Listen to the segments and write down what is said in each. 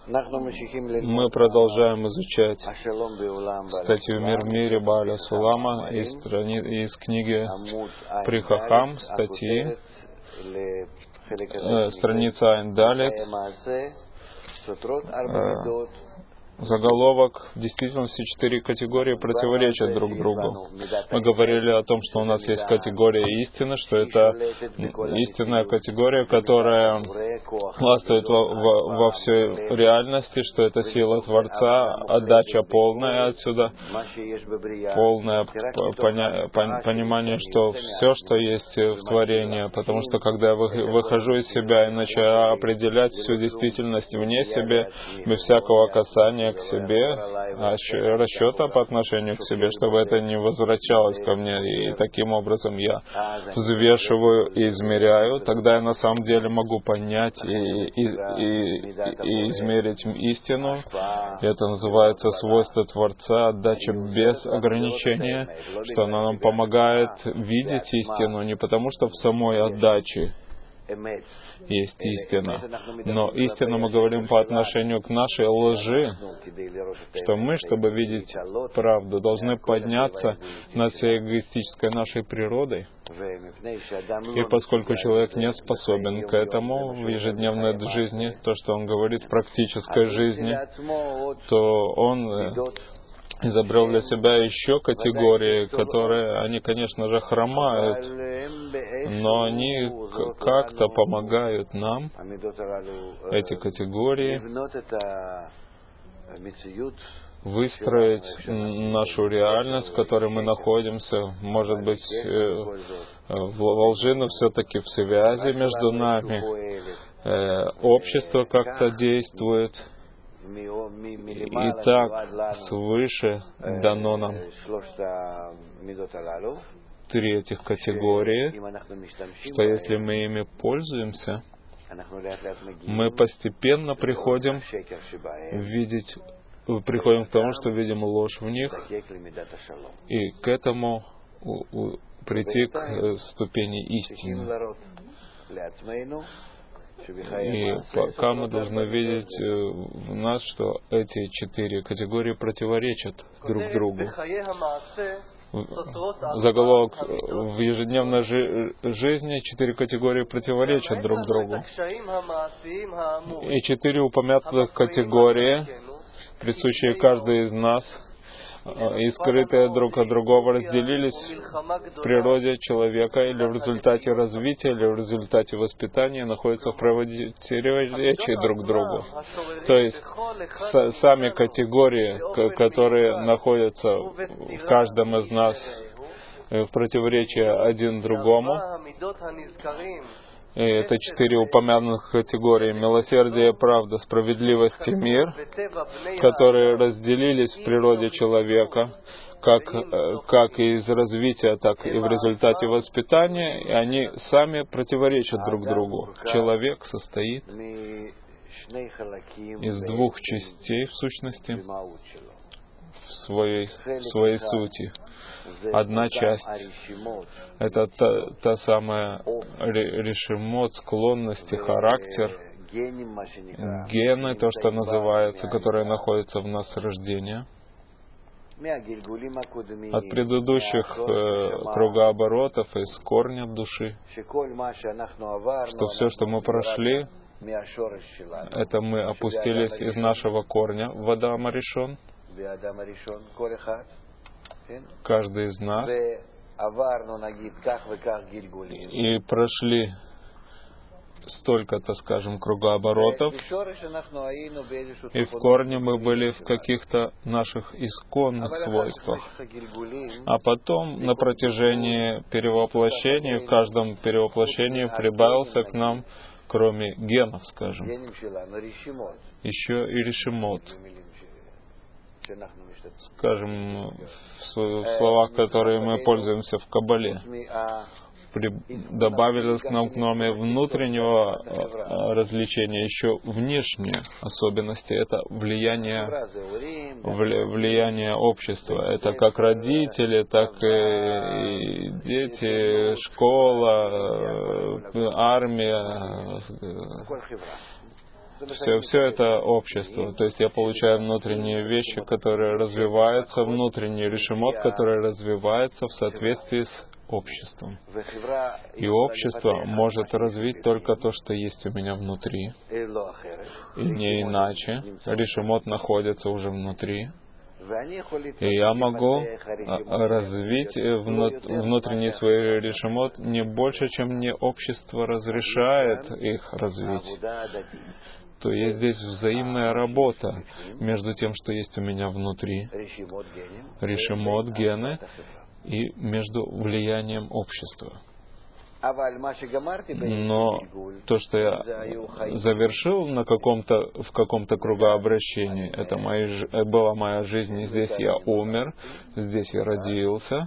Мы продолжаем изучать статью «Мир в мире» Бааля Сулама из книги При Хахам, статьи, страница Айн Далет, заголовок: в действительности 4 категории противоречат друг другу. Мы говорили о том, что у нас есть категория истины, что это истинная категория, которая властвует во всей реальности, что это сила Творца, отдача полная отсюда, полное понимание, что все, что есть в творении, потому что когда я выхожу из себя и начинаю определять всю действительность вне себя, без всякого касания к себе, расчета по отношению к себе, чтобы это не возвращалось ко мне, и таким образом я взвешиваю и измеряю, тогда я на самом деле могу понять и измерить истину. Это называется свойство Творца, отдача без ограничения, что она нам помогает видеть истину не потому, что в самой отдаче есть истина. Но истину мы говорим по отношению к нашей лжи, что мы, чтобы видеть правду, должны подняться над всей эгоистической нашей природой. И поскольку человек не способен к этому в ежедневной жизни, то, что он говорит в практической жизни, то он изобрел для себя еще категории, которые, они, конечно же, хромают, но они как-то помогают нам, эти категории, выстроить нашу реальность, в которой мы находимся, может быть, во лжи, но все-таки в связи между нами. Общество как-то действует. Итак, свыше дано нам 3 этих категории, что если мы ими пользуемся, мы постепенно приходим к тому, что видим ложь в них, и к этому прийти к ступени истины. И пока мы должны видеть в нас, что эти 4 категории противоречат друг другу. Заголовок: в ежедневной жизни 4 категории противоречат друг другу. И 4 упомянутых категории, присущие каждой из нас, и скрытые друг от другого, разделились в природе человека или в результате развития, или в результате воспитания, находятся в противоречии друг к другу. То есть сами категории, которые находятся в каждом из нас в противоречии один другому, и это 4 упомянутых категории: милосердие, правда, справедливость и мир, которые разделились в природе человека, как и из развития, так и в результате воспитания, и они сами противоречат друг другу. Человек состоит из 2 частей, в сущности, в своей сути. Одна часть — это та самая решимот, склонность и характер, гены, то, что называется, которые находятся в нас с рождения, от предыдущих кругооборотов, из корня души, что все, что мы прошли, это мы опустились из нашего корня в Адам Аришон, каждый из нас, и прошли столько-то, скажем, кругооборотов, и в корне мы были в каких-то наших исконных свойствах. А потом на протяжении перевоплощения, в каждом перевоплощении прибавился к нам, кроме генов, скажем, еще и решимот. Скажем, в словах, которые мы пользуемся в Каббале, добавилось к нам, кроме внутреннего развлечения, еще внешние особенности. Это влияние общества. Это как родители, так и дети, школа, армия, Все это общество. То есть я получаю внутренние вещи, которые развиваются, внутренний решимот, который развивается в соответствии с обществом. И общество может развить только то, что есть у меня внутри. И не иначе. Решимот находится уже внутри. И я могу развить внутренний свой решимот не больше, чем мне общество разрешает их развить. То есть здесь взаимная работа между тем, что есть у меня внутри, решимот, гены, и между влиянием общества. Но то, что я завершил в каком-то кругообращении, это была моя жизнь, и здесь я умер, здесь я родился,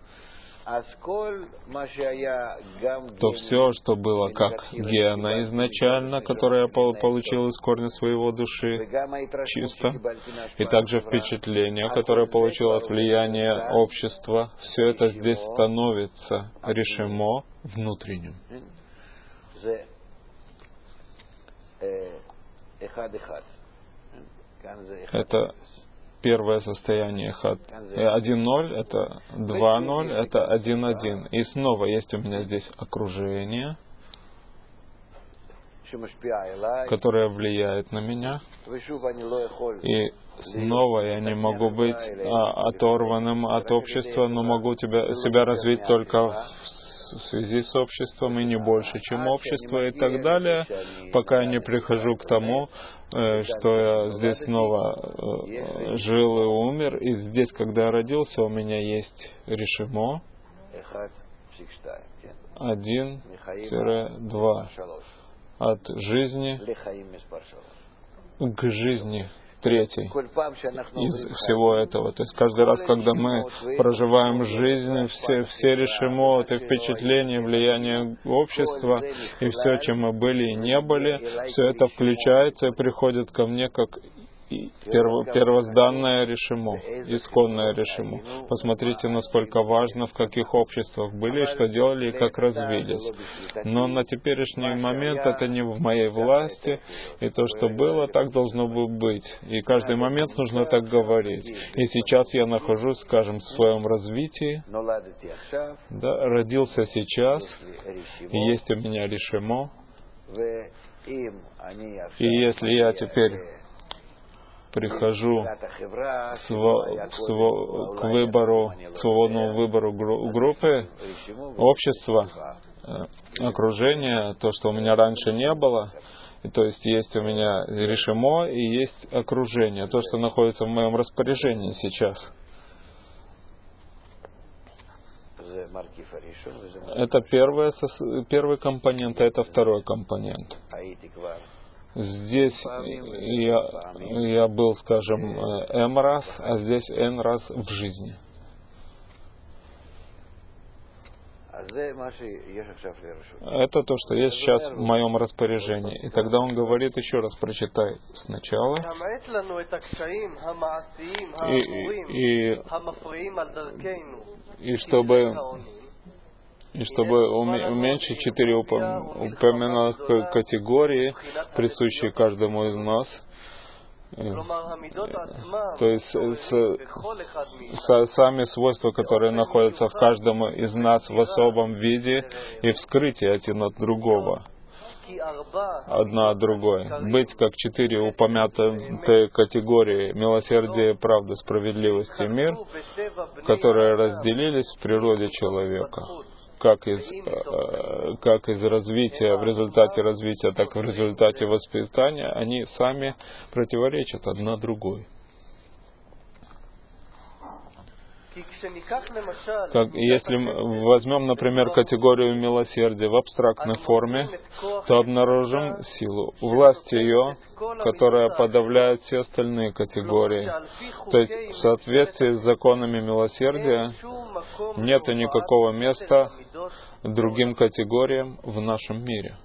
то все, что было как гена изначально, которое я получил из корня своего души, чисто, и также впечатление, которое я получил от влияния общества, все это здесь становится решимо внутренним. Это первое состояние 1-0, это 2-0, это 1-1. И снова есть у меня здесь окружение, которое влияет на меня. И снова я не могу быть оторванным от общества, но могу себя развить только в связи с обществом и не больше, чем общество и так далее, пока я не прихожу к тому, что я здесь снова жил и умер, и здесь, когда я родился, у меня есть решимо 1-2 от жизни к жизни. Третий из всего этого. То есть каждый раз, когда мы проживаем жизнь, все решимоты, впечатления, влияние общества, и все, чем мы были и не были, все это включается и приходит ко мне как первозданное решимо, исконное решимо. Посмотрите, насколько важно, в каких обществах были, что делали и как развились. Но на теперешний момент это не в моей власти, и то, что было, так должно было быть. И каждый момент нужно так говорить. И сейчас я нахожусь, скажем, в своем развитии, да, родился сейчас, и есть у меня решимо. И если я теперь прихожу к выбору, к свободному выбору группы, общества, окружения, то, что у меня раньше не было, то есть есть у меня решимо и есть окружение, то, что находится в моем распоряжении сейчас. Это первый компонент, а это второй компонент. Здесь я был, скажем, М раз, а здесь N раз в жизни. Это то, что есть сейчас в моем распоряжении. И тогда он говорит, еще раз прочитай сначала. И чтобы уменьшить 4 упомянутых категории, присущие каждому из нас, то есть сами свойства, которые находятся в каждом из нас в особом виде, и вскрытие один от другого, одна от другой. Быть как 4 упомянутые категории: милосердие, правда, справедливость и мир, которые разделились в природе человека. Как из развития, в результате развития, так и в результате воспитания, они сами противоречат одна другой. Если мы возьмем, например, категорию милосердия в абстрактной форме, то обнаружим силу, власть ее, которая подавляет все остальные категории. То есть в соответствии с законами милосердия нет никакого места другим категориям в нашем мире.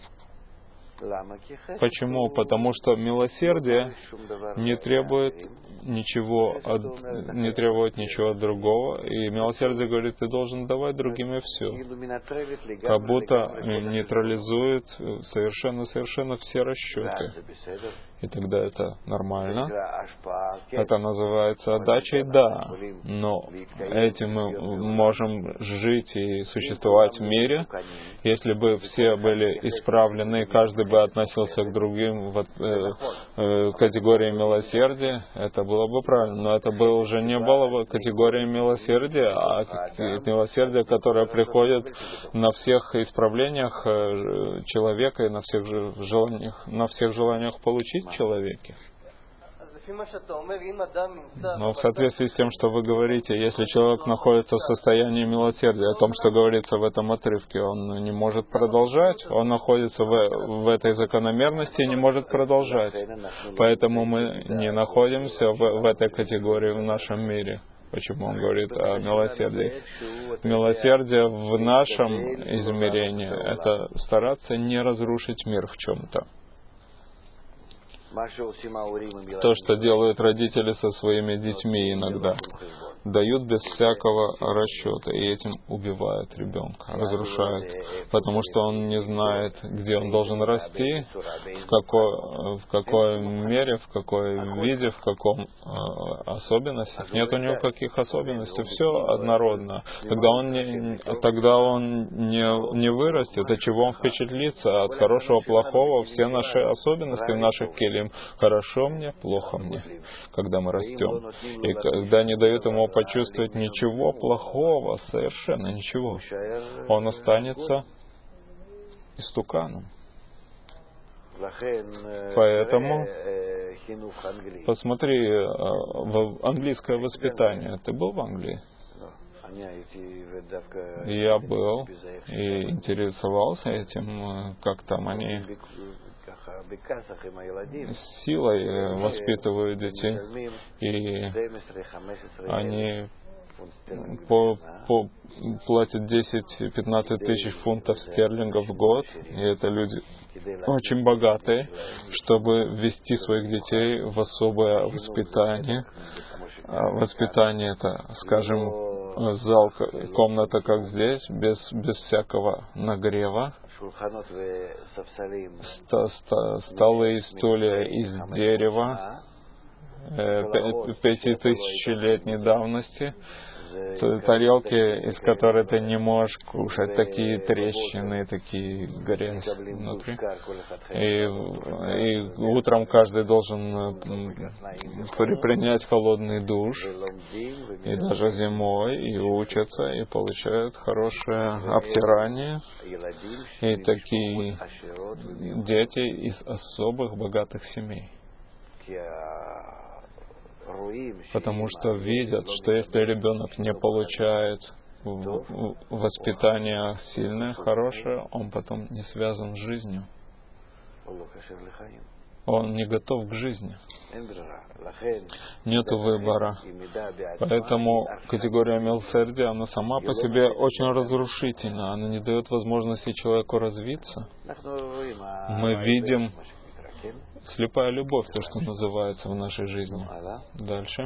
Почему? Потому что милосердие не требует не требовать ничего от другого. И милосердие говорит, ты должен давать другим и все. Как будто нейтрализует совершенно все расчеты. И тогда это нормально. Это называется отдачей, да. Но этим мы можем жить и существовать в мире. Если бы все были исправлены, каждый бы относился к другим в категории милосердия, это было бы правильно. Но это бы уже не было бы категории милосердия, а милосердие, которое приходит на всех исправлениях человека и на всех желаниях получить в человеке. Но в соответствии с тем, что вы говорите, если человек находится в состоянии милосердия, о том, что говорится в этом отрывке, он не может продолжать, он находится в этой закономерности и не может продолжать. Поэтому мы не находимся в этой категории в нашем мире. Почему он говорит о милосердии? Милосердие в нашем измерении — это стараться не разрушить мир в чем-то. То, что делают родители со своими детьми иногда, дают без всякого расчета, и этим убивают ребенка, разрушают, потому что он не знает, где он должен расти, в какой мере, в какой виде, в каком особенностях. Нет у него каких особенностей, все однородно. Тогда он не вырастет, от чего он впечатлится, от хорошего, плохого, все наши особенности в наших келим. Хорошо мне, плохо мне, когда мы растем. И когда не дают ему почувствовать ничего плохого, совершенно ничего, он останется истуканом. Поэтому посмотри в английское воспитание. Ты был в Англии? Я был и интересовался этим, как там они силой воспитывают детей, и они платят 10-15 тысяч фунтов стерлингов в год, и это люди очень богатые, чтобы ввести своих детей в особое воспитание. Воспитание — это, скажем, зал, комната, как здесь, без всякого нагрева, столы и стулья из дерева 5000-летней давности, тарелки, из которых ты не можешь кушать, такие трещины, такие грязь внутри. И утром каждый должен принять холодный душ, и даже зимой, и учатся, и получают хорошее обтирание. И такие дети из особых богатых семей. Потому что видят, что если ребенок не получает воспитание сильное, хорошее, он потом не связан с жизнью. Он не готов к жизни. Нету выбора. Поэтому категория милосердия, она сама по себе очень разрушительна. Она не дает возможности человеку развиться. Мы видим слепая любовь, то, что называется в нашей жизни. Дальше.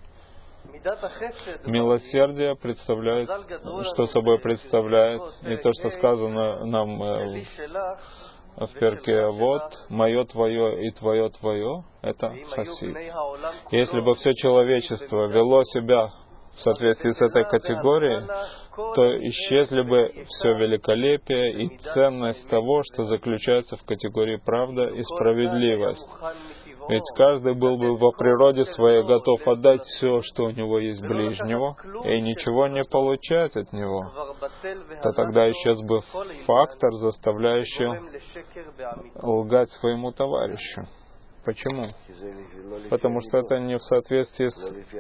Милосердие представляет, что собой представляет, и то, что сказано нам в перке «Вот, мое твое и твое твое» — это хасид. Если бы все человечество вело себя в соответствии с этой категорией, то исчезли бы все великолепие и ценность того, что заключается в категории правда и справедливость. Ведь каждый был бы по природе своей готов отдать все, что у него есть ближнего, и ничего не получать от него. То тогда исчез бы фактор, заставляющий лгать своему товарищу. Почему? Потому что это не в соответствии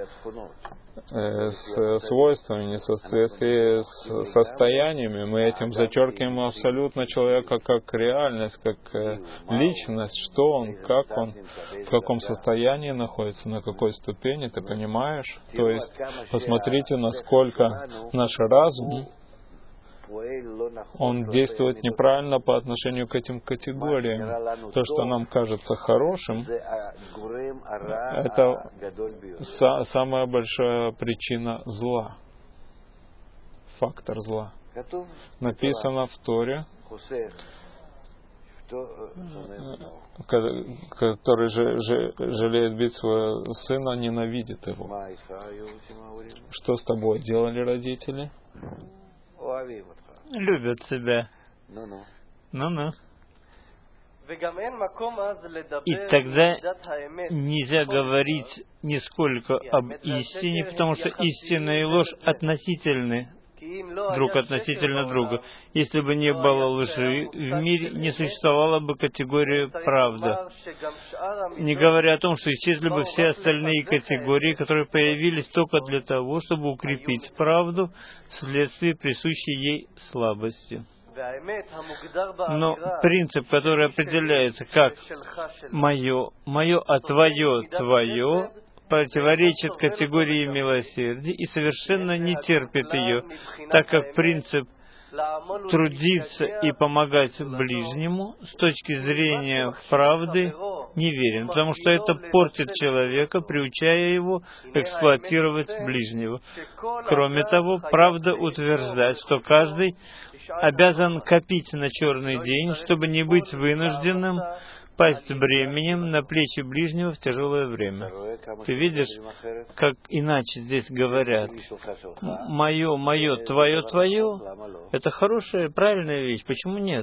с свойствами, не в соответствии с состояниями. Мы этим зачеркиваем абсолютно человека как реальность, как личность, что он, как он, в каком состоянии находится, на какой ступени, ты понимаешь? То есть, посмотрите, насколько наш разум он действует неправильно по отношению к этим категориям. То, что нам кажется хорошим, это самая большая причина зла, фактор зла. Написано в Торе, который жалеет бить своего сына, ненавидит его. Что с тобой делали родители? Любят тебя. Ну-ну. И тогда нельзя говорить нисколько об истине, потому что истина и ложь относительны друг относительно друга. Если бы не было лжи, в мире не существовала бы категория правда. Не говоря о том, что исчезли бы все остальные категории, которые появились только для того, чтобы укрепить правду вследствие присущей ей слабости. Но принцип, который определяется как «моё», а «твоё», противоречит категории милосердия и совершенно не терпит ее, так как принцип трудиться и помогать ближнему с точки зрения правды неверен, потому что это портит человека, приучая его эксплуатировать ближнего. Кроме того, правда утверждает, что каждый обязан копить на черный день, чтобы не быть вынужденным пасть бременем на плечи ближнего в тяжелое время. Ты видишь, как иначе здесь говорят? «Мое, твое» — это хорошая, правильная вещь. Почему нет?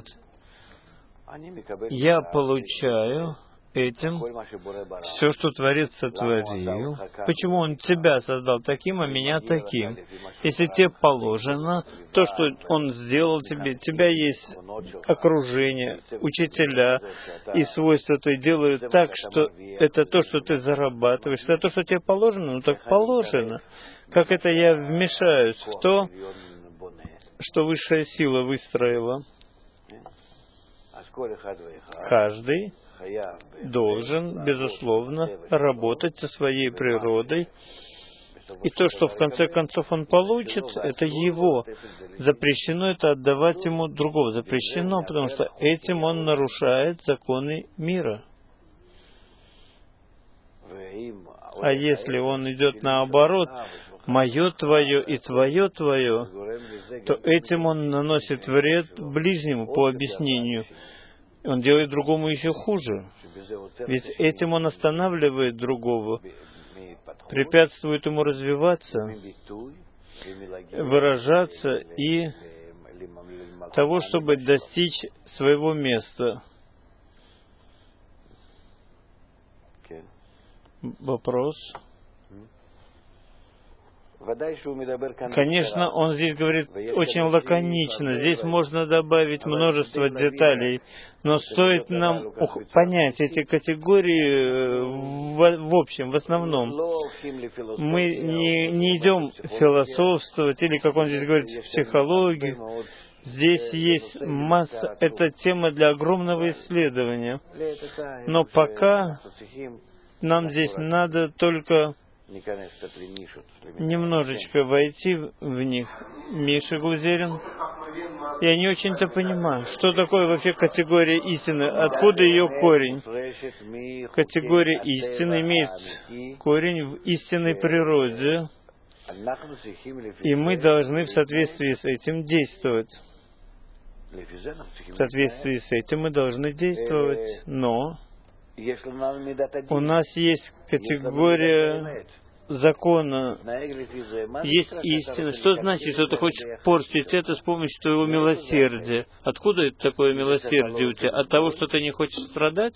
Я получаю этим все, что Творец сотворил. Почему Он тебя создал таким, а меня таким? Если тебе положено то, что Он сделал тебе, у тебя есть окружение, учителя, и свойства твои делают так, что это то, что ты зарабатываешь, это то, что тебе положено, ну так положено. Как это я вмешаюсь в то, что высшая сила выстроила? Каждый должен, безусловно, работать со своей природой. И то, что в конце концов он получит, это его. Запрещено это отдавать ему другого. Запрещено, потому что этим он нарушает законы мира. А если он идет наоборот, «мое, твое» и «твое, твое», то этим он наносит вред ближнему по объяснению. Он делает другому еще хуже. Ведь этим он останавливает другого, препятствует ему развиваться, выражаться и того, чтобы достичь своего места. Вопрос? Конечно, он здесь говорит очень лаконично. Здесь можно добавить множество деталей. Но стоит нам понять эти категории в общем, в основном. Мы не идем философствовать, или, как он здесь говорит, психологию. Здесь есть масса, это тема для огромного исследования. Но пока нам здесь надо только немножечко войти в них. Миша Глазерин. Я не очень-то понимаю, что такое вообще категория истины, откуда ее корень. Категория истины имеет корень в истинной природе, и мы должны в соответствии с этим действовать. В соответствии с этим мы должны действовать, но у нас есть категория закона, есть истина. Что значит, что ты хочешь портить это с помощью твоего милосердия? Откуда это такое милосердие у тебя? От того, что ты не хочешь страдать?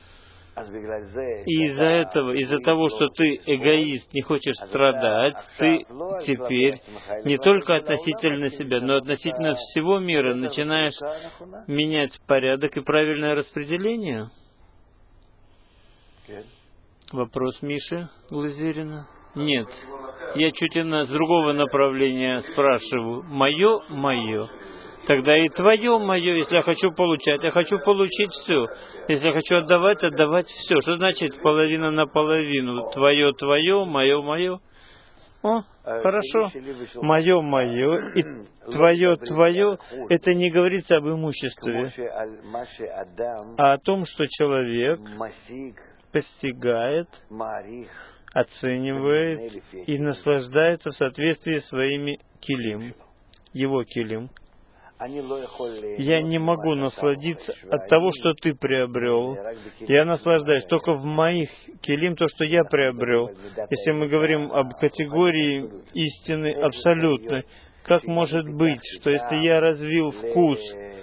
И из-за этого, из-за того, что ты эгоист, не хочешь страдать, ты теперь не только относительно себя, но относительно всего мира начинаешь менять порядок и правильное распределение? Вопрос Миши Глазерина? Нет. Я чуть с другого направления спрашиваю. Мое. Тогда и твое мое, если я хочу получать. Я хочу получить все. Если я хочу отдавать все. Что значит половина на половину? Твое, мое. о, хорошо, мое, и твое, это не говорится об имуществе, а о том, что человек постигает, оценивает и наслаждается в соответствии с своими килим, его килим. Я не могу насладиться от того, что ты приобрел. Я наслаждаюсь только в моих килим, то, что я приобрел. Если мы говорим об категории истины абсолютной, как может быть, что если я развил вкус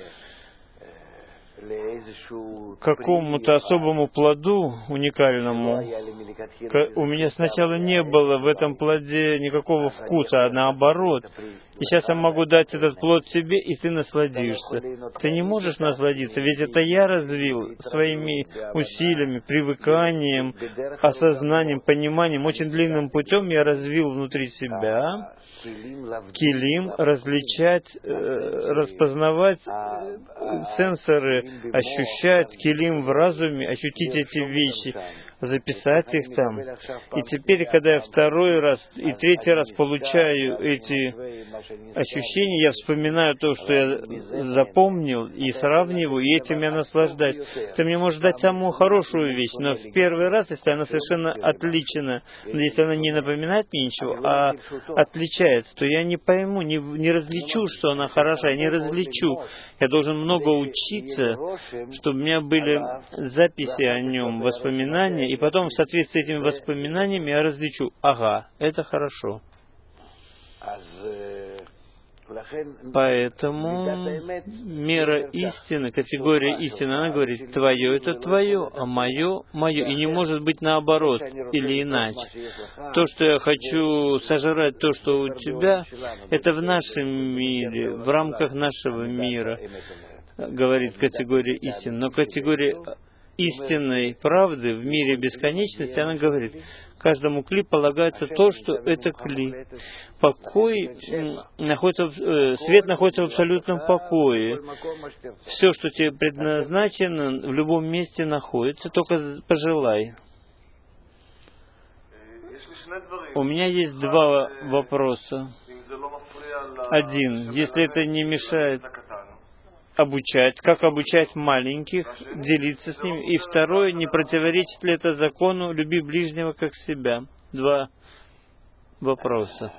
к какому-то особому плоду уникальному, у меня сначала не было в этом плоде никакого вкуса, а наоборот. И сейчас я могу дать этот плод тебе, и ты насладишься. Ты не можешь насладиться, ведь это я развил своими усилиями, привыканием, осознанием, пониманием. Очень длинным путем я развил внутри себя килим, различать, распознавать сенсоры, ощущать килим в разуме, ощутить эти вещи, записать их там. И теперь, когда я второй раз и третий раз получаю эти ощущения, я вспоминаю то, что я запомнил, и сравниваю, и этим я наслаждаюсь. Ты мне можешь дать самую хорошую вещь, но в первый раз, если она совершенно отлична, если она не напоминает мне ничего, а отличается, то я не пойму, не различу, что она хороша, я не различу. Я должен много учиться, чтобы у меня были записи о нем, воспоминания, и потом в соответствии с этими воспоминаниями я различу, ага, это хорошо. Поэтому мера истины, категория истины, она говорит, твое это твое, а мое мое. И не может быть наоборот или иначе. То, что я хочу сожрать, то, что у тебя, это в нашем мире, в рамках нашего мира, говорит категория истины. Но категория истинной правды в мире бесконечности, она говорит, каждому кли полагается то, что это кли. Покой находится, свет находится в абсолютном покое. Все, что тебе предназначено, в любом месте находится, только пожелай. У меня есть два вопроса. Один, если это не мешает обучать, как обучать маленьких, делиться с ними. И второе, не противоречит ли это закону «люби ближнего как себя». Два вопроса.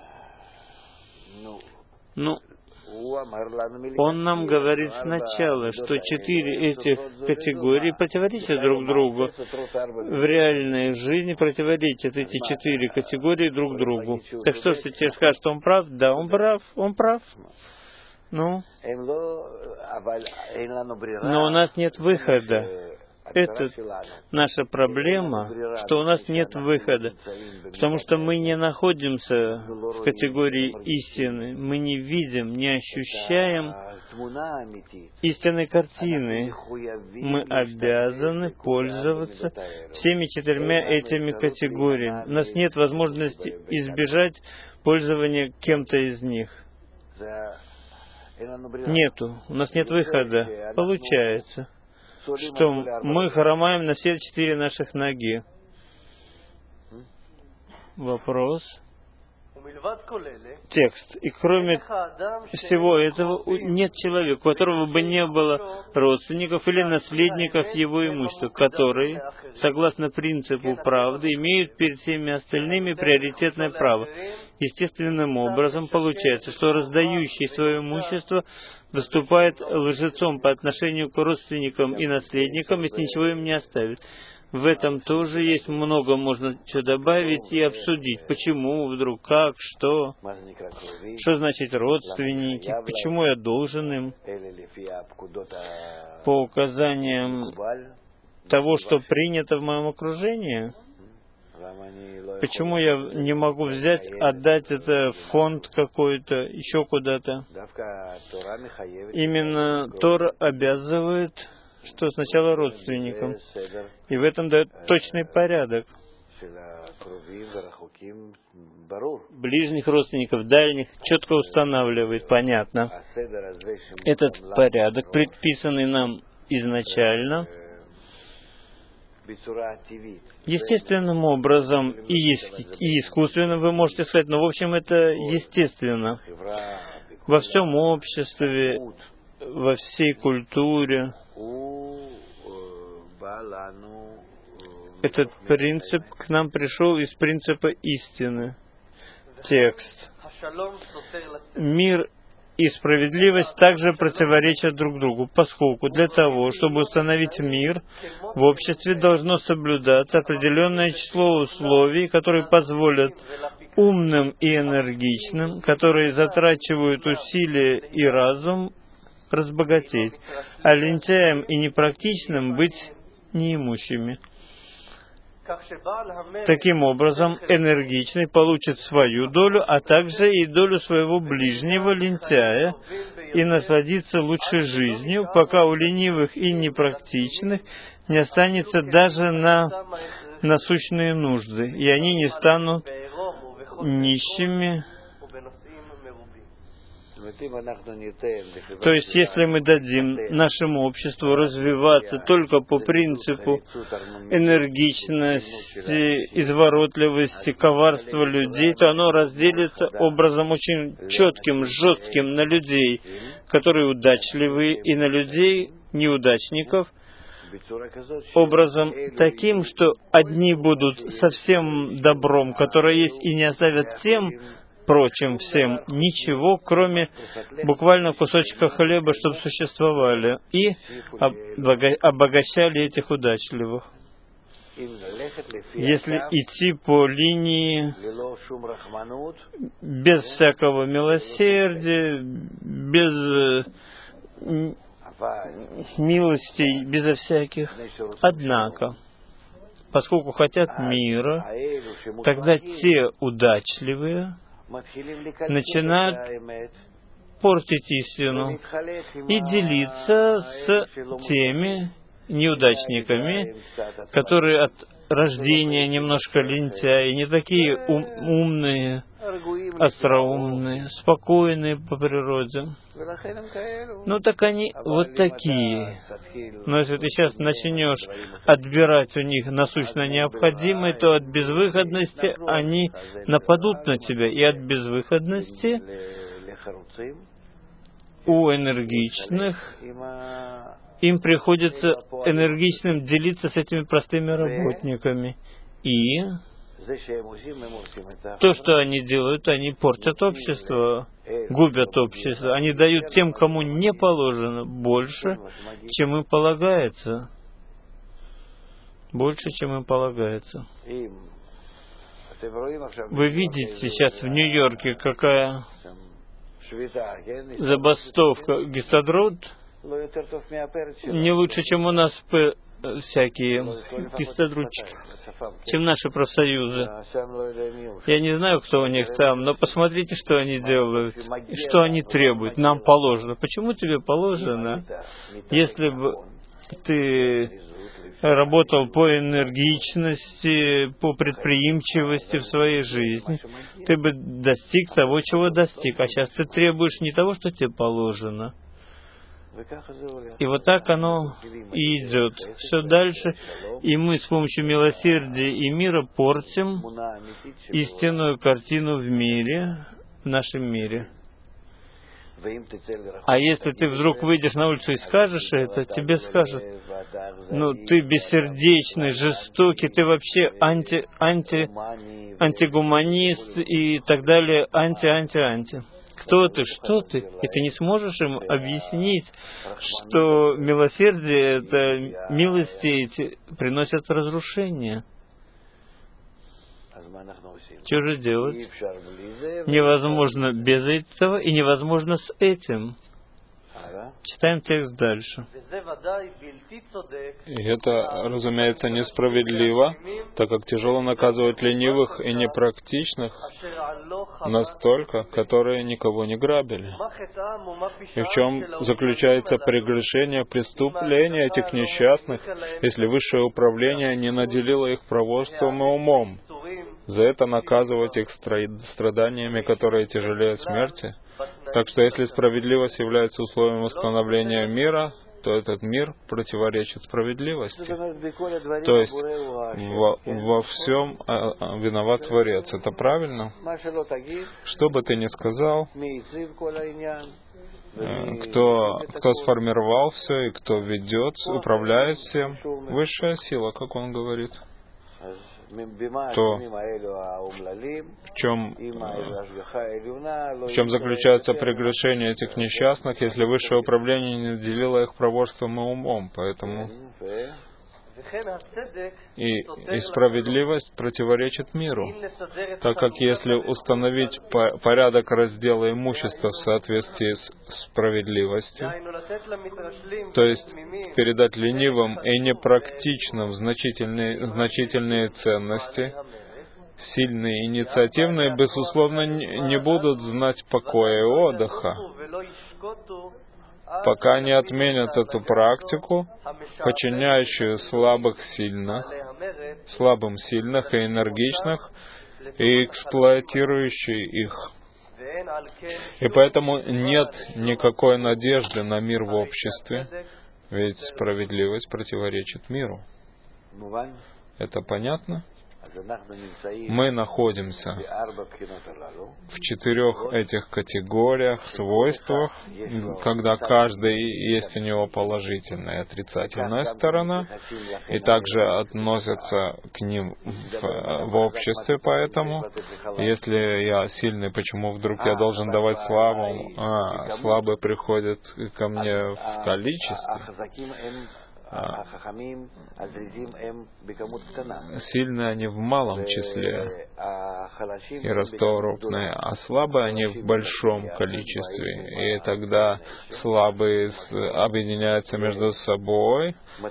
Он нам говорит сначала, что 4 этих категории противоречат друг другу. В реальной жизни противоречат эти 4 категории друг другу. Так что, если тебе скажут, что он прав? Да, он прав, он прав. Но у нас нет выхода. Это наша проблема, что у нас нет выхода, потому что мы не находимся в категории истины, мы не видим, не ощущаем истинной картины. Мы обязаны пользоваться всеми 4 этими категориями. У нас нет возможности избежать пользования кем-то из них. Нету. У нас нет выхода. Получается, что мы хромаем на все 4 наших ноги. Вопрос. Текст. И кроме всего этого, нет человека, у которого бы не было родственников или наследников его имущества, которые, согласно принципу правды, имеют перед всеми остальными приоритетное право. Естественным образом получается, что раздающий свое имущество выступает лжецом по отношению к родственникам и наследникам, если ничего им не оставит. В этом тоже есть много, можно что добавить и обсудить. Почему вдруг, как, что? Что значит родственники? Почему я должен им? По указаниям того, что принято в моем окружении? Почему я не могу взять, отдать это в фонд какой-то, еще куда-то? Именно Тора обязывает, что сначала родственникам. И в этом дает точный порядок. Ближних родственников, дальних, четко устанавливает, понятно. Этот порядок, предписанный нам изначально, естественным образом и искусственно, вы можете сказать, но в общем это естественно. Во всем обществе, во всей культуре этот принцип к нам пришел из принципа истины. Текст. Мир и справедливость также противоречат друг другу, поскольку для того, чтобы установить мир, в обществе должно соблюдаться определенное число условий, которые позволят умным и энергичным, которые затрачивают усилия и разум, разбогатеть, а лентяям и непрактичным быть неимущими. Таким образом, энергичный получит свою долю, а также и долю своего ближнего лентяя, и насладится лучшей жизнью, пока у ленивых и непрактичных не останется даже на насущные нужды, и они не станут нищими. То есть, если мы дадим нашему обществу развиваться только по принципу энергичности, изворотливости, коварства людей, то оно разделится образом очень четким, жестким на людей, которые удачливые, и на людей неудачников, образом таким, что одни будут со всем добром, которое есть, и не оставят тем прочим всем ничего, кроме буквально кусочка хлеба, чтобы существовали, и обогащали этих удачливых. Если идти по линии без всякого милосердия, без милостей, безо всяких, однако, поскольку хотят мира, тогда те удачливые начинают портить истину и делиться с теми неудачниками, которые от рождения немножко лентяи, не такие умные, остроумные, спокойные по природе. Ну так они вот такие. Но если ты сейчас начнешь отбирать у них насущно необходимое, то от безвыходности они нападут на тебя. И от безвыходности у энергичных им приходится энергичным делиться с этими простыми работниками. И то, что они делают, они портят общество, губят общество. Они дают тем, кому не положено, больше, чем им полагается. Больше, чем им полагается. Вы видите сейчас в Нью-Йорке, какая забастовка. Гистадрот не лучше, чем у нас всякие гистадрутчики, чем наши профсоюзы. Я не знаю, кто у них там, но посмотрите, что они делают, что они требуют. Нам положено. Почему тебе положено? Если бы ты работал по энергичности, по предприимчивости в своей жизни, ты бы достиг того, чего достиг. А сейчас ты требуешь не того, что тебе положено. И вот так оно и идет. Все дальше. И мы с помощью милосердия и мира портим истинную картину в мире, в нашем мире. А если ты вдруг выйдешь на улицу и скажешь это, тебе скажут: ну, ты бессердечный, жестокий, ты вообще антигуманист и так далее, анти. Кто ты, что ты? И ты не сможешь им объяснить, что милосердие, это милости эти приносят разрушение. Что же делать? Невозможно без этого и невозможно с этим. Читаем текст дальше. И это, разумеется, несправедливо, так как тяжело наказывать ленивых и непрактичных, настолько, которые никого не грабили. И в чем заключается прегрешение, преступление этих несчастных, если высшее управление не наделило их проворством и умом? За это наказывать их страданиями, которые тяжелее смерти? Так что если справедливость является условием установления мира, то этот мир противоречит справедливости. То есть во всем виноват Творец. Это правильно? Что бы ты ни сказал, кто сформировал все и кто ведет, управляет всем, высшая сила, как он говорит. То в чем заключается прегрешение этих несчастных, если высшее управление не наделило их проворством и умом. Поэтому и справедливость противоречит миру, так как если установить порядок раздела имущества в соответствии с справедливостью, то есть передать ленивым и непрактичным значительные ценности, сильные и инициативные, безусловно, не будут знать покоя и отдыха, пока не отменят эту практику, подчиняющую слабым сильных и энергичных, и эксплуатирующую их. И поэтому нет никакой надежды на мир в обществе, ведь справедливость противоречит миру. Это понятно? Мы находимся в 4 этих категориях, свойствах, когда каждый есть у него положительная и отрицательная сторона, и также относятся к ним в обществе. Поэтому, если я сильный, почему вдруг я должен давать слабым? Слабые приходят ко мне в количестве. Сильные они в малом числе и расторопные, а слабые они в большом количестве. И тогда слабые объединяются между собой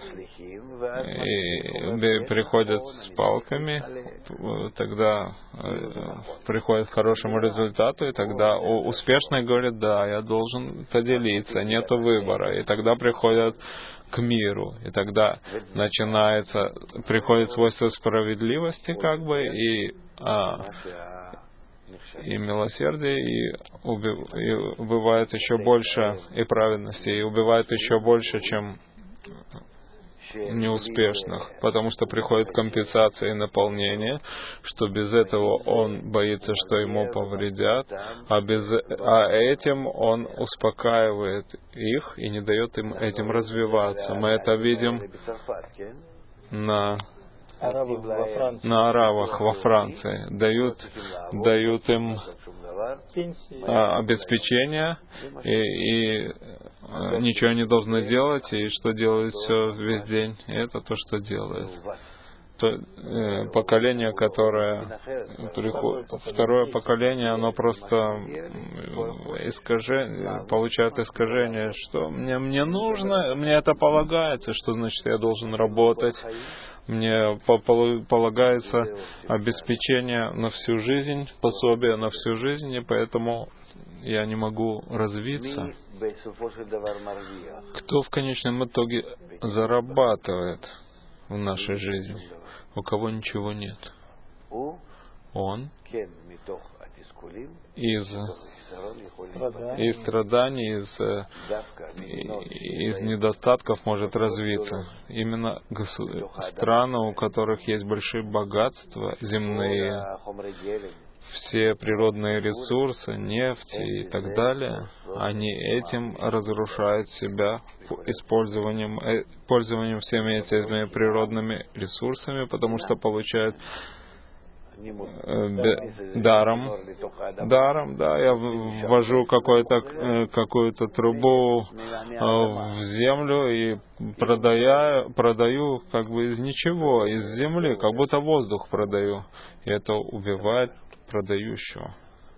и приходят с палками, тогда приходят к хорошему результату, и тогда успешный говорит: да, я должен поделиться, нету выбора. И тогда приходят к миру, и тогда приходит свойство справедливости, как бы, и милосердие, и убивает еще больше, и праведности, и убивает еще больше, чем неуспешных, потому что приходит компенсация и наполнение, что без этого он боится, что ему повредят, а этим он успокаивает их и не дает им этим развиваться. Мы это видим на арабах во Франции. Дают им обеспечение, и ничего не должны делать, и что делают все весь день, и это то, что делает. Поколение, которое приходит, второе поколение, оно просто получает искажение, что мне нужно, мне это полагается, что значит я должен работать, мне полагается обеспечение на всю жизнь, пособие на всю жизнь, и поэтому я не могу развиться. Кто в конечном итоге зарабатывает в нашей жизни? У кого ничего нет? Он из страданий, из недостатков может развиться. Именно страны, у которых есть большие богатства земные, все природные ресурсы, нефть и так далее, они этим разрушают себя пользованием всеми этими природными ресурсами, потому что получают даром, да, я ввожу какую-то трубу в землю и продаю как бы из ничего, из земли, как будто воздух продаю, и это убивает продающего.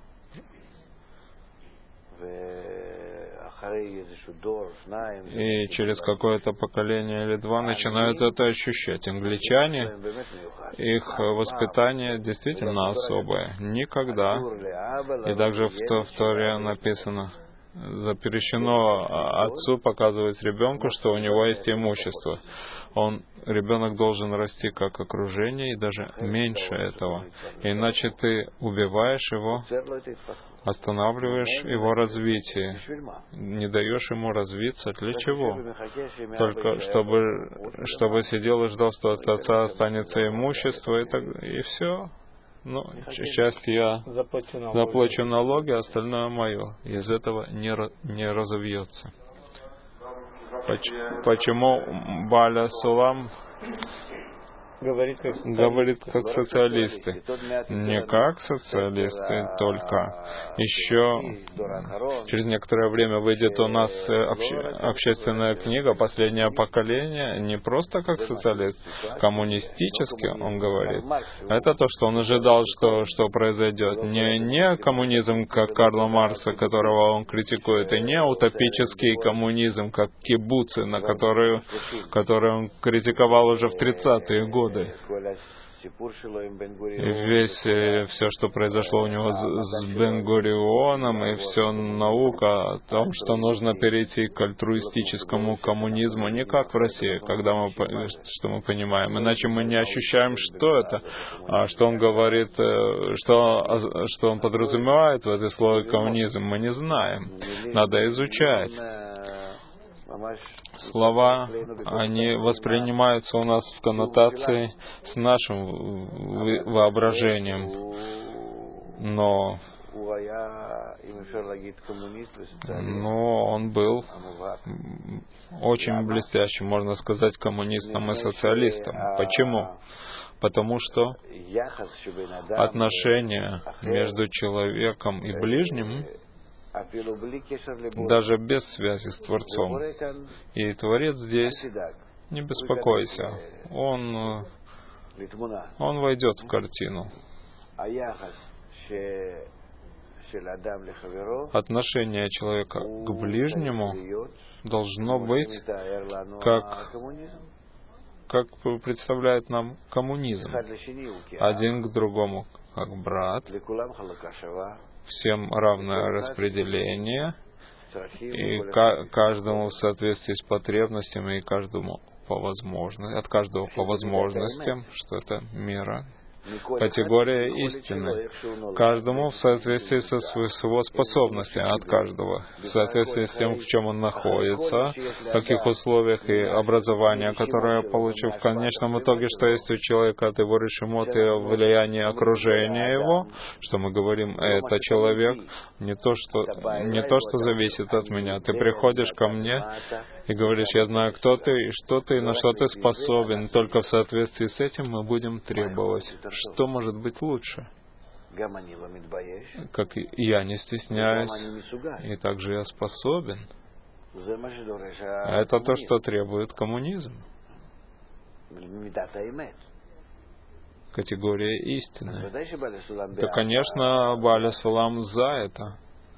И через какое-то поколение или два начинают это ощущать. Англичане, их воспитание действительно особое. Никогда. И также в Торе написано: запрещено отцу показывать ребенку, что у него есть имущество. Ребенок должен расти как окружение и даже меньше этого. Иначе ты убиваешь его, останавливаешь его развитие, не даешь ему развиться. Для чего? Только чтобы сидел и ждал, что от отца останется имущество, и все. Ну, часть я заплачу налоги, остальное мое. Из этого не разовьется. Почему Баля Сулам говорит как социалисты? Не как социалисты только. Еще через некоторое время выйдет у нас общественная книга «Последнее поколение», не просто как социалист, коммунистически он говорит. Это то, что он ожидал, что произойдет. Не коммунизм, как Карла Маркса, которого он критикует, и не утопический коммунизм, как кибуцы, который он критиковал уже в 30-е годы. И все, что произошло у него с Бен-Гурионом, и все наука о том, что нужно перейти к альтруистическому коммунизму, не как в России, что мы понимаем. Иначе мы не ощущаем, что это, а что он говорит, что он подразумевает в этой слове коммунизм, мы не знаем. Надо изучать. Слова, они воспринимаются у нас в коннотации с нашим воображением, но он был очень блестящим, можно сказать, коммунистом и социалистом. Почему? Потому что отношения между человеком и ближним, даже без связи с Творцом. И Творец здесь, не беспокойся, он войдет в картину. Отношение человека к ближнему должно быть, как представляет нам коммунизм. Один к другому как брат, всем равное распределение, и каждому в соответствии с потребностями, и каждому от каждого по возможностям, что это мера, категория истины. Каждому в соответствии со его способностями, от каждого, в соответствии с тем, в чем он находится, в каких условиях и образование, которое получил. В конечном итоге, что есть у человека от его решимот и влияния окружения его, что мы говорим, это человек, не то, что зависит от меня. Ты приходишь ко мне и говоришь, я знаю, кто ты, и что ты, и на что ты способен. Только в соответствии с этим мы будем требовать. Что может быть лучше? Как я не стесняюсь, и также я способен. Это то, что требует коммунизм. Категория истины. Да, конечно, Баля Сулам за это.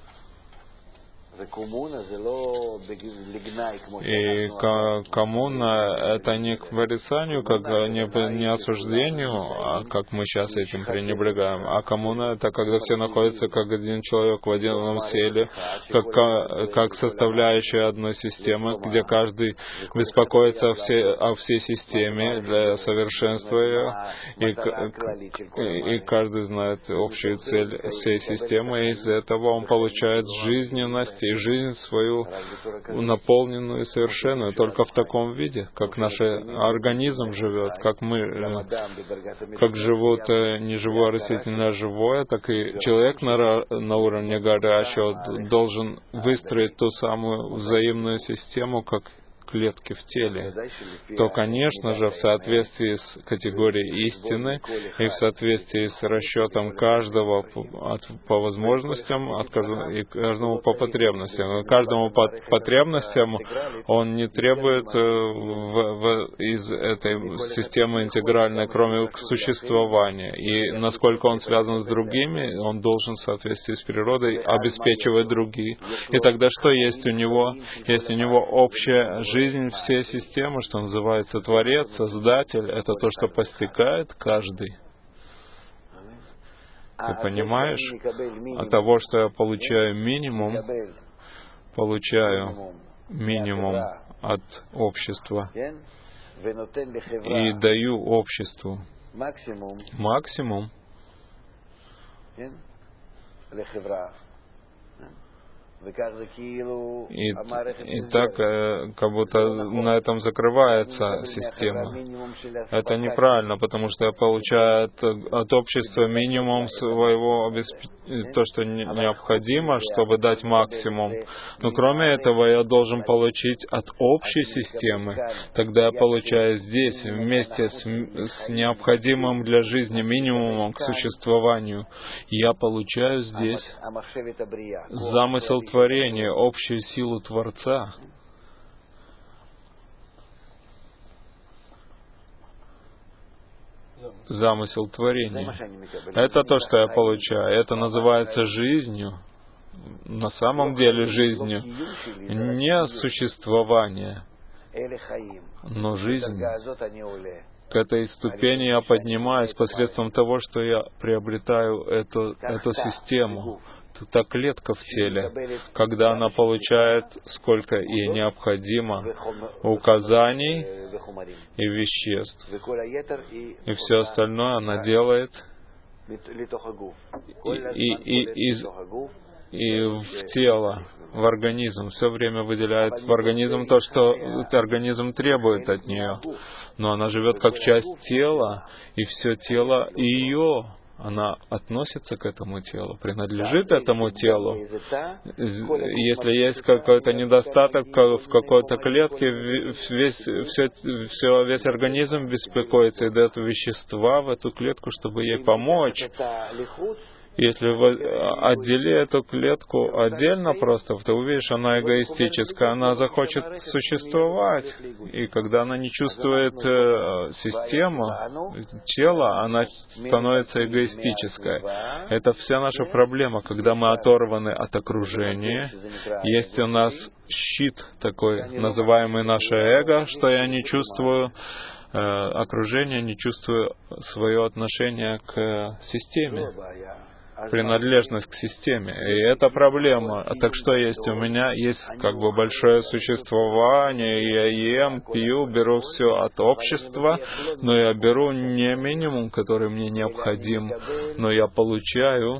И коммуна — это не к порицанию, не осуждению, как мы сейчас этим пренебрегаем, а коммуна — это когда все находятся как один человек в одном теле, как составляющая одной системы, где каждый беспокоится о всей системе для совершенства ее, и каждый знает общую цель всей системы, и из этого он получает жизненность и жизнь свою наполненную и совершенную только в таком виде, как наш организм живет, как живут не живое растительное, а живое, так и человек на уровне горячего должен выстроить ту самую взаимную систему, как клетки в теле, то, конечно же, в соответствии с категорией истины и в соответствии с расчетом каждого по возможностям и каждому по потребностям. Каждому по потребностям он не требует из этой системы интегральной, кроме существования. И насколько он связан с другими, он должен в соответствии с природой обеспечивать другие. И тогда что есть у него? Есть у него общая жизнь, все системы, что называется Творец, Создатель, это то, что постигает каждый. Ты понимаешь? От того, что я получаю минимум, получаю минимум от общества и даю обществу максимум, и так, как будто на этом закрывается система. Это неправильно, потому что я получаю от общества минимум своего, то, что необходимо, чтобы дать максимум. Но кроме этого я должен получить от общей системы. Тогда я получаю здесь, вместе с необходимым для жизни минимумом к существованию, я получаю здесь замысел творения, общую силу Творца. Замысел творения. Это то, что я получаю. Это называется жизнью. На самом деле жизнью. Не существование, но жизнь. К этой ступени я поднимаюсь посредством того, что я приобретаю эту систему. Та клетка в теле, когда она получает, сколько ей необходимо, указаний и веществ, и все остальное она делает и в тело, в организм, все время выделяет в организм то, что организм требует от нее. Но она живет как часть тела, и все тело ее. Она относится к этому телу, принадлежит этому телу. Если есть какой-то недостаток в какой-то клетке, весь организм беспокоится и дает вещества в эту клетку, чтобы ей помочь. Если отдели эту клетку отдельно просто, ты увидишь, она эгоистическая, она захочет существовать. И когда она не чувствует систему, тело, она становится эгоистической. Это вся наша проблема, когда мы оторваны от окружения. Есть у нас щит такой, называемый наше эго, что я не чувствую окружение, не чувствую свое отношение к системе. Принадлежность к системе. И это проблема. Так что есть у меня? Есть как бы большое существование, я ем, пью, беру все от общества, но я беру не минимум, который мне необходим, но я получаю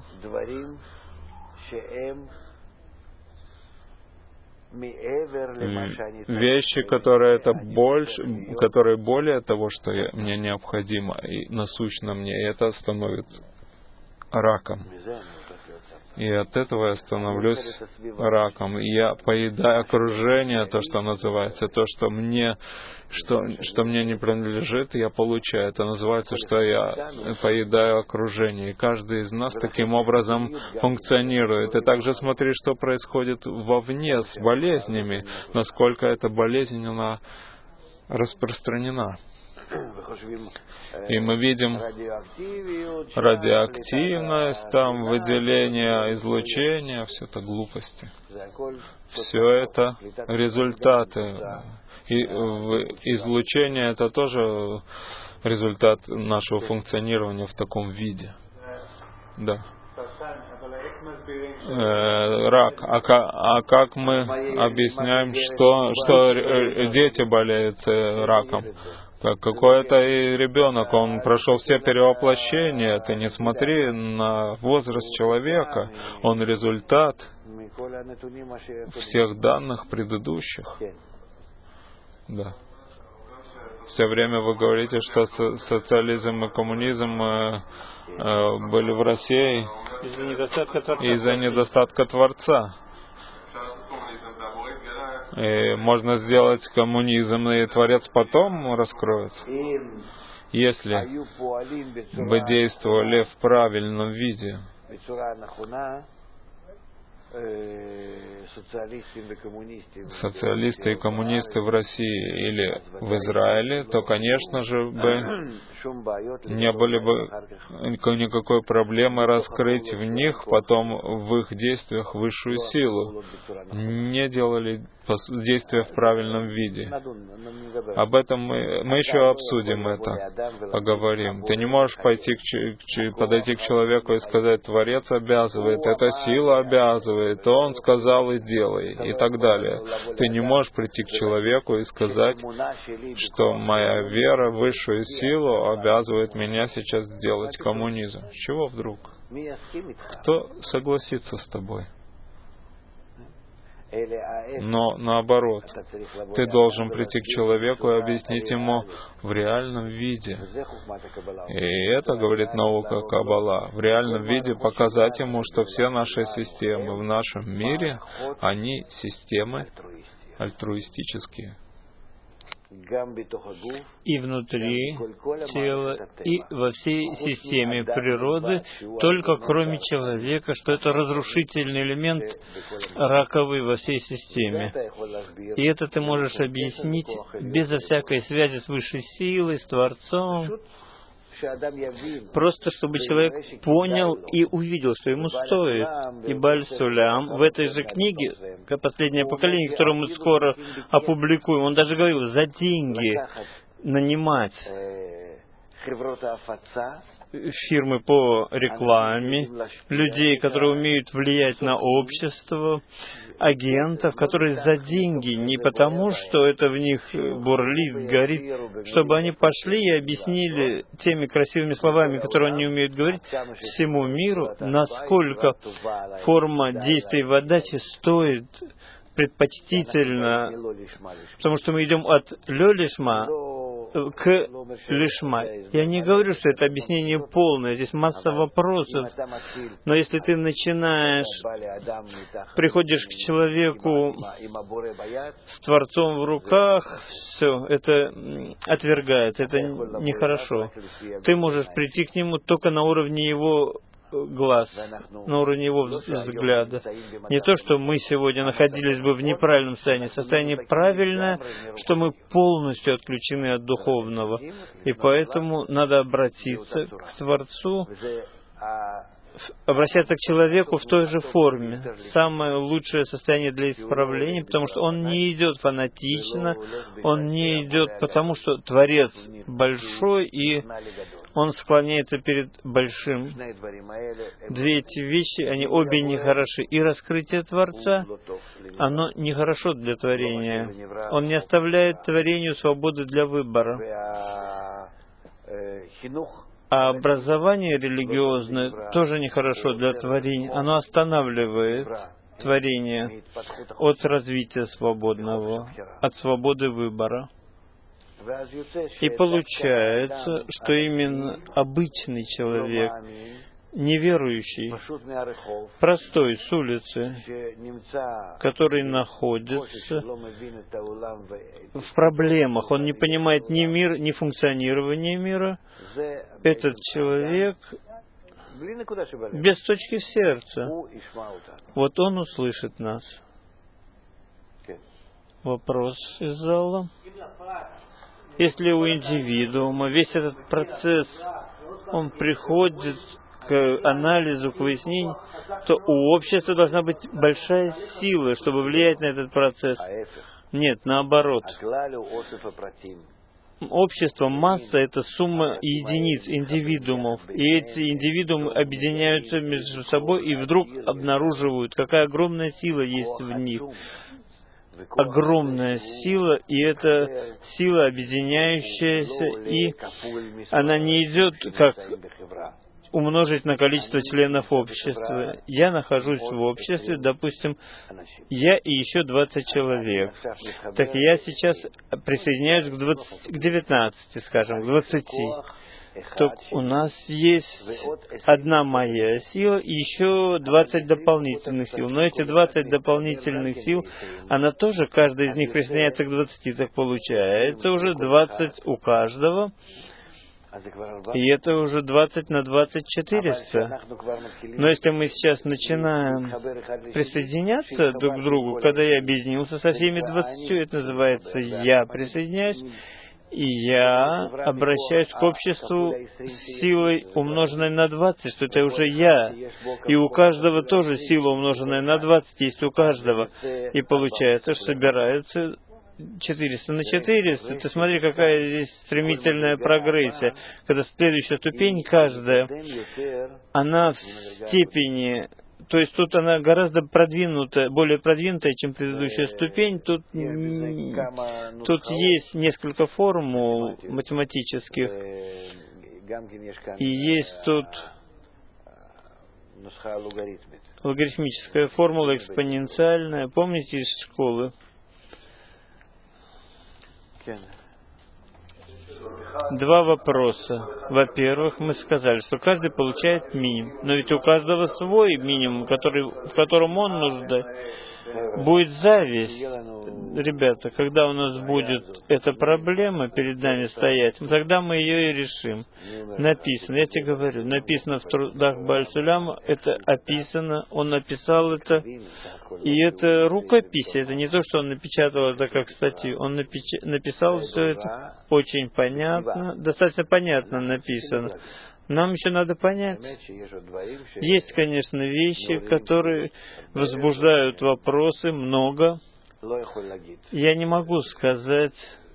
вещи, которые более того, что мне необходимо и насущно мне, и это становится раком. И от этого я становлюсь раком. И я поедаю окружение, то, что называется, то, что мне не принадлежит, я получаю. Это называется, что я поедаю окружение. И каждый из нас таким образом функционирует. И также смотри, что происходит вовне с болезнями, насколько эта болезнь, она распространена. И мы видим радиоактивность, там выделение, излучение, все это глупости. Все это результаты. И излучение — это тоже результат нашего функционирования в таком виде. Да. Рак. А как мы объясняем, что дети болеют раком? Какой-то ребенок, он прошел все перевоплощения, ты не смотри на возраст человека, он результат всех данных предыдущих. Да. Все время вы говорите, что социализм и коммунизм были в России из-за недостатка Творца. И можно сделать коммунизм, и Творец потом раскроется. Если бы действовали в правильном виде, социалисты и коммунисты в России или в Израиле, то, конечно же, не были бы никакой проблемы раскрыть в них потом в их действиях высшую силу. Не делали действия в правильном виде. Об этом мы еще обсудим это, поговорим. Ты не можешь подойти к человеку и сказать: Творец обязывает, эта сила обязывает, он сказал и делай, и так далее. Ты не можешь прийти к человеку и сказать, что моя вера в высшую силу обязывает меня сейчас сделать коммунизм. С чего вдруг? Кто согласится с тобой? Но наоборот, ты должен прийти к человеку и объяснить ему в реальном виде. И это говорит наука Каббала. В реальном виде показать ему, что все наши системы в нашем мире, они системы альтруистические. И внутри тела, и во всей системе природы, только кроме человека, что это разрушительный элемент раковый во всей системе. И это ты можешь объяснить безо всякой связи с высшей силой, с Творцом, просто чтобы человек понял и увидел, что ему стоит. И Бааль Сулям в этой же книге, «Последнее поколение», которую мы скоро опубликуем, он даже говорил: за деньги нанимать фирмы по рекламе, людей, которые умеют влиять на общество, агентов, которые за деньги, не потому, что это в них бурлит, горит, чтобы они пошли и объяснили теми красивыми словами, которые они умеют говорить, всему миру, насколько форма действий в отдаче стоит предпочтительно, потому что мы идем от лё-лишма к лишма. Я не говорю, что это объяснение полное, здесь масса вопросов, но если ты приходишь к человеку с Творцом в руках, все, это отвергается, это нехорошо. Ты можешь прийти к нему только на уровне его глаз, на уровне его взгляда. Не то, что мы сегодня находились бы в неправильном состоянии. Состояние правильное, что мы полностью отключены от духовного. И поэтому надо обратиться к Творцу, обращаться к человеку в той же форме. Самое лучшее состояние для исправления, потому что он не идет фанатично, он не идет потому, что Творец большой, и он склоняется перед большим. Две эти вещи, они обе нехороши. И раскрытие Творца, оно нехорошо для творения. Он не оставляет творению свободы для выбора. А образование религиозное тоже нехорошо для творения. Оно останавливает творение от развития свободного, от свободы выбора. И получается, что именно обычный человек, неверующий, простой с улицы, который находится в проблемах, он не понимает ни мир, ни функционирование мира, этот человек без точки в сердце, вот он услышит нас. Вопрос из зала. Если у индивидуума весь этот процесс, он приходит к анализу, к выяснению, то у общества должна быть большая сила, чтобы влиять на этот процесс. Нет, наоборот. Общество, масса — это сумма единиц, индивидуумов. И эти индивидуумы объединяются между собой и вдруг обнаруживают, какая огромная сила есть в них. Огромная сила, и это сила объединяющаяся, и она не идет как умножить на количество членов общества. Я нахожусь в обществе, допустим, я и еще 20 человек. Так я сейчас присоединяюсь к 19, скажем, к 20. То у нас есть одна моя сила и еще 20 дополнительных сил. Но эти 20 дополнительных сил, она тоже, каждая из них присоединяется к 20, так получается уже 20 у каждого. И это уже 20 на 20 400. Но если мы сейчас начинаем присоединяться друг к другу, когда я объединился со всеми 20, это называется «я присоединяюсь», И я обращаюсь к обществу с силой, умноженной на 20, что это уже я. И у каждого тоже сила, умноженная на 20, есть у каждого. И получается, что собираются 400 на 400. Ты смотри, какая здесь стремительная прогрессия. Когда следующая ступень, каждая, она в степени... То есть тут она гораздо продвинутая, более продвинутая, чем предыдущая ступень. Тут есть несколько формул математических, и есть тут логарифмическая формула экспоненциальная. Помните из школы? Два вопроса. Во-первых, мы сказали, что каждый получает минимум. Но ведь у каждого свой минимум, в котором он нуждается. Будет зависть. Ребята, когда у нас будет эта проблема перед нами стоять, тогда мы ее и решим. Написано, я тебе говорю, написано в трудах Бааль-Суляма, это описано, он написал это, и это рукопись, это не то, что он напечатал это как статью, он написал все это очень понятно, достаточно понятно написано. Нам еще надо понять. Есть, конечно, вещи, которые возбуждают вопросы, много. Я не могу сказать,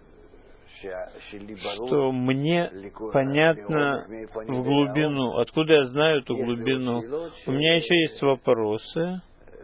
что мне понятно в глубину. Откуда я знаю эту глубину? У меня еще есть вопросы,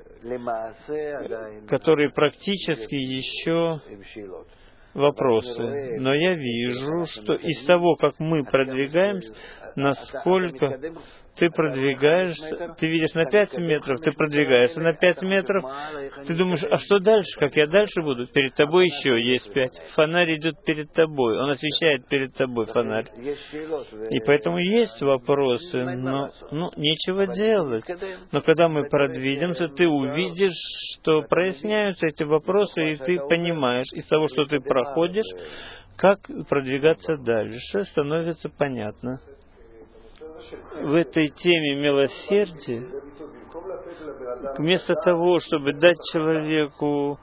которые практически еще вопросы. Но я вижу, что из того, как мы продвигаемся, насколько ты продвигаешься, ты видишь на 5 метров, ты продвигаешься на 5 метров, ты думаешь, а что дальше, как я дальше буду? Перед тобой еще есть 5. Фонарь идет перед тобой, он освещает перед тобой фонарь. И поэтому есть вопросы, но нечего делать. Но когда мы продвинемся, ты увидишь, что проясняются эти вопросы, и ты понимаешь, из того, что ты проходишь, как продвигаться дальше, становится понятно. В этой теме милосердия, вместо того, чтобы дать человеку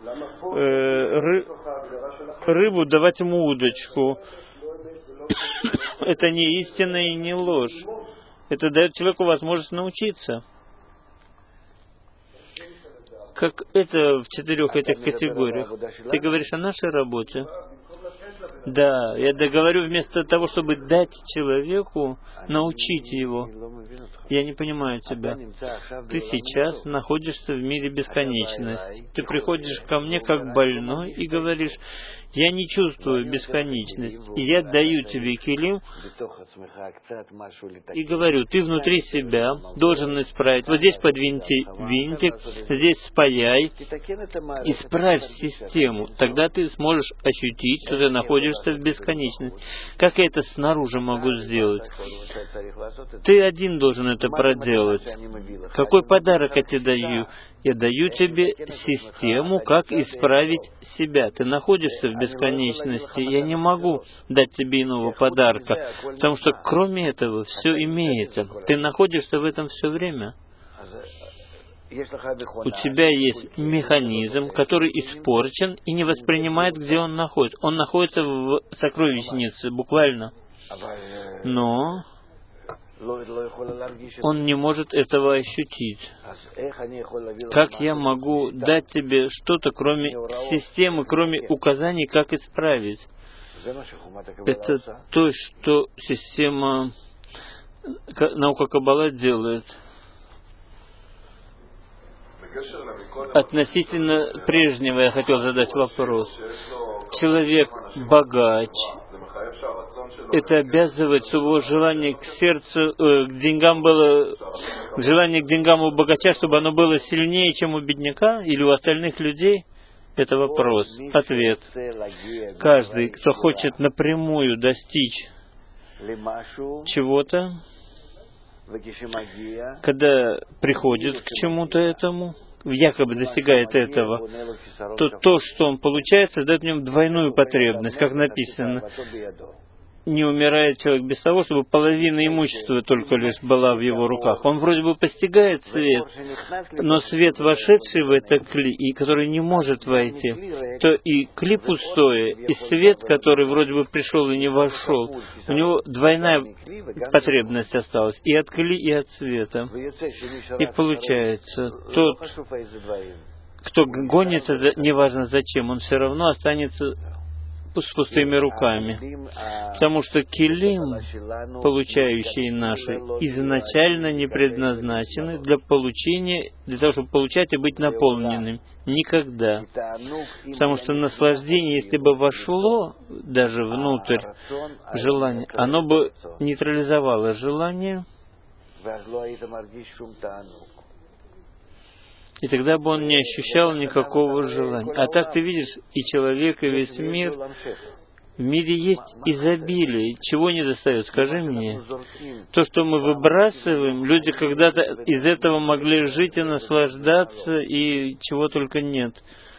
рыбу, давать ему удочку, это не истина и не ложь. Это дает человеку возможность научиться. Как это в 4 этих категориях. Ты говоришь о нашей работе. Да, я договорю вместо того, чтобы дать человеку, научить его. Я не понимаю тебя. Ты сейчас находишься в мире бесконечности. Ты приходишь ко мне как больной и говоришь, я не чувствую бесконечность. И я даю тебе килим и говорю, ты внутри себя должен исправить. Вот здесь подвиньте винтик, здесь спаяй, исправь систему. Тогда ты сможешь ощутить, что ты находишься в бесконечности. Как я это снаружи могу сделать? Ты один должен это проделать. Какой подарок я тебе даю? Я даю тебе систему, как исправить себя. Ты находишься в бесконечности. Я не могу дать тебе иного подарка, потому что кроме этого все имеется. Ты находишься в этом все время. У тебя есть механизм, который испорчен и не воспринимает, где он находится. Он находится в сокровищнице, буквально. Но он не может этого ощутить. Как я могу дать тебе что-то, кроме системы, кроме указаний, как исправить? Это то, что система, наука Каббала делает. Относительно прежнего я хотел задать вопрос. Человек богач. Это обязывает, чтобы его желание к сердцу, к деньгам было, желание к деньгам у богача, чтобы оно было сильнее, чем у бедняка или у остальных людей? Это вопрос. Ответ. Каждый, кто хочет напрямую достичь чего-то, когда приходит к чему-то этому, якобы достигает этого, то, что он получает, создает в нем двойную потребность, как написано. не умирает человек без того, чтобы половина имущества только лишь была в его руках. Он вроде бы постигает свет, но свет, вошедший в это кли, и который не может войти, то и кли пустое, и свет, который вроде бы пришел и не вошел, у него двойная потребность осталась, и от кли, и от света. И получается, тот, кто гонится, неважно зачем, он все равно останется с пустыми руками. Потому что килим, получающие наши, изначально не предназначены для получения, для того, чтобы получать и быть наполненным. Никогда. Потому что наслаждение, если бы вошло даже внутрь желания, оно бы нейтрализовало желание, и тогда бы он не ощущал никакого желания. А так ты видишь, и человек, и весь мир, в мире есть изобилие. Чего не достает? Скажи мне. То, что мы выбрасываем, люди когда-то из этого могли жить и наслаждаться, и чего только нет.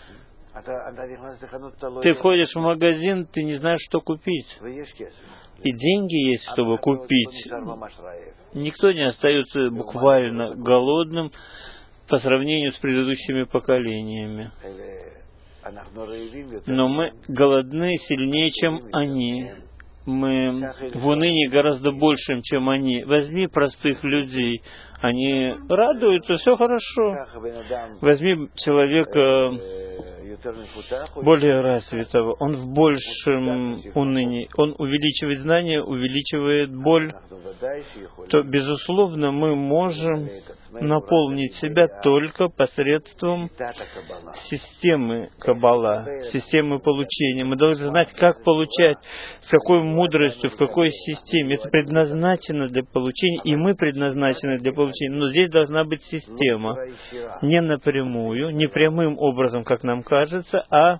Ты входишь в магазин, ты не знаешь, что купить. И деньги есть, чтобы купить. Никто не остается буквально голодным по сравнению с предыдущими поколениями. Но мы голодны сильнее, чем они. Мы в унынии гораздо большим, чем они. Возьми простых людей. Они радуются, все хорошо. Возьми человека более развитого. Он в большем унынии. Он увеличивает знания, увеличивает боль. То, безусловно, мы можем наполнить себя только посредством системы Каббала, системы получения. Мы должны знать, как получать, с какой мудростью, в какой системе. Это предназначено для получения, и мы предназначены для получения. Но здесь должна быть система. Не напрямую, не прямым образом, как нам кажется, а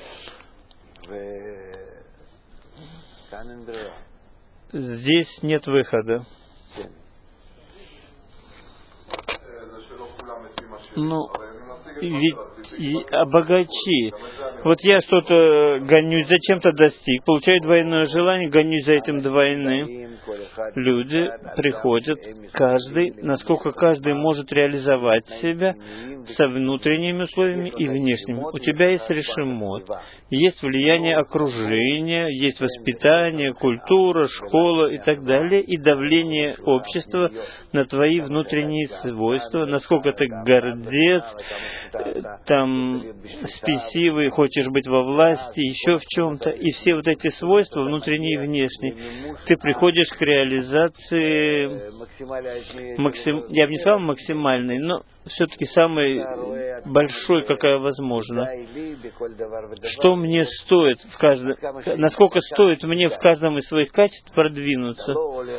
здесь нет выхода. Ну, ведь обогачи. Вот я что-то гонюсь, зачем-то достиг, получаю двойное желание, гонюсь за этим двойным. Люди приходят, каждый, насколько каждый может реализовать себя со внутренними условиями и внешними. У тебя есть решимот, есть влияние окружения, есть воспитание, культура, школа и так далее, и давление общества на твои внутренние свойства, насколько ты гордец, там, спесивый, хочешь быть во власти, еще в чем-то, и все вот эти свойства, внутренние и внешние, ты приходишь к реализации, я бы не сказал максимальной, но все-таки самой большой, какая возможна. Что мне стоит в каждом, насколько стоит мне в каждом из своих качеств продвинуться?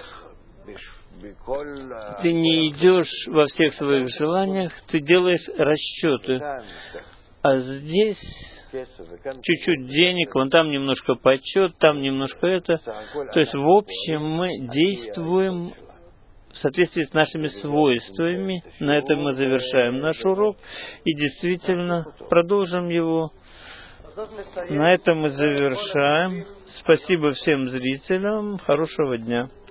Ты не идешь во всех своих желаниях, ты делаешь расчеты. А здесь чуть-чуть денег, вон там немножко почет, там немножко это. То есть, в общем, мы действуем в соответствии с нашими свойствами. На этом мы завершаем наш урок и действительно продолжим его. На этом мы завершаем. Спасибо всем зрителям. Хорошего дня.